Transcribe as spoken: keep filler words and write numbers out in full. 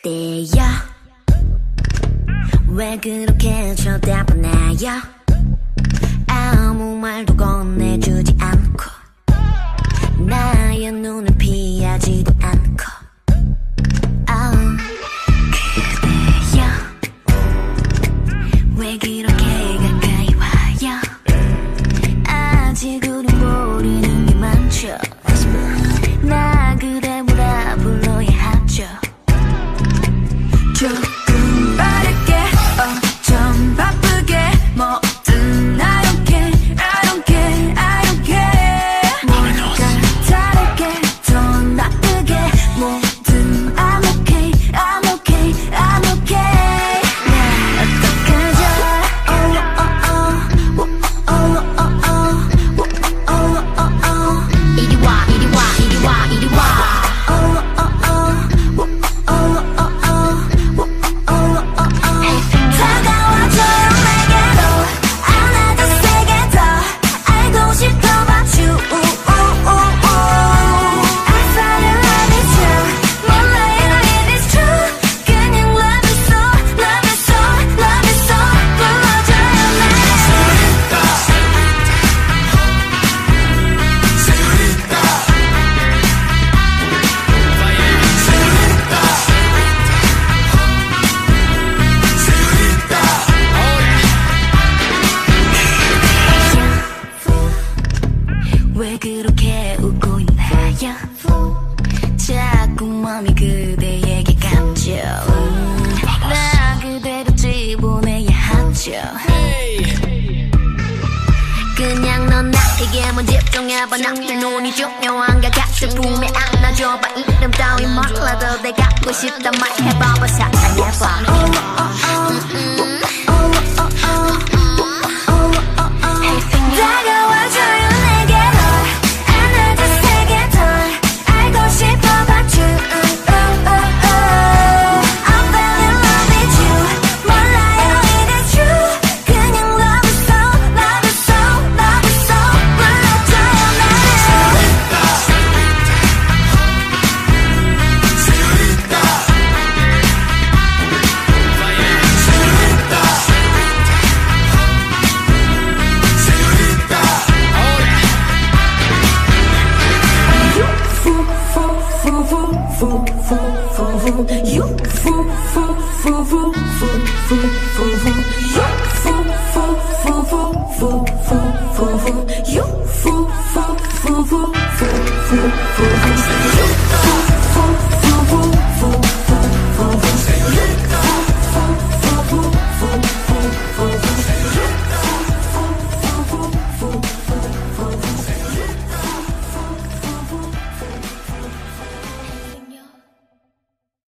그대여 왜 그렇게 쳐다보나요? 아무 말도 건네주지 않고 나의 눈을 피하지도 않고 oh, 그대여 왜 그렇게 가까이 와요? 아직 우린 모르는 게 많죠. 나 그대 뭐라 불러야 하죠. 조금 빠르게 어, 좀 바쁘게 뭐든 I don't care I don't care I don't care 뭔가 다르게 더 나쁘게 뭐든 I'm okay I'm okay I'm okay 나 어떡하죠. Oh oh oh oh oh oh oh oh oh oh 이리 와 이리 와 이리 와 이리 와 oh oh oh oh oh oh 왜 그렇게 웃고 있나요? 자꾸 맘이 그대에게 갔죠. 음, 나 그대로 집어내야 하죠. 그냥 넌 나에게만 집중해봐. 나의 눈이 중요한가 같은 품에 안아줘봐. 이름 따위 몰라도 내가 갖고 싶단 말 해봐봐. 사랑해봐. oh, oh, oh. You fool, fool, fool, fool, fool, fool, fool, fool.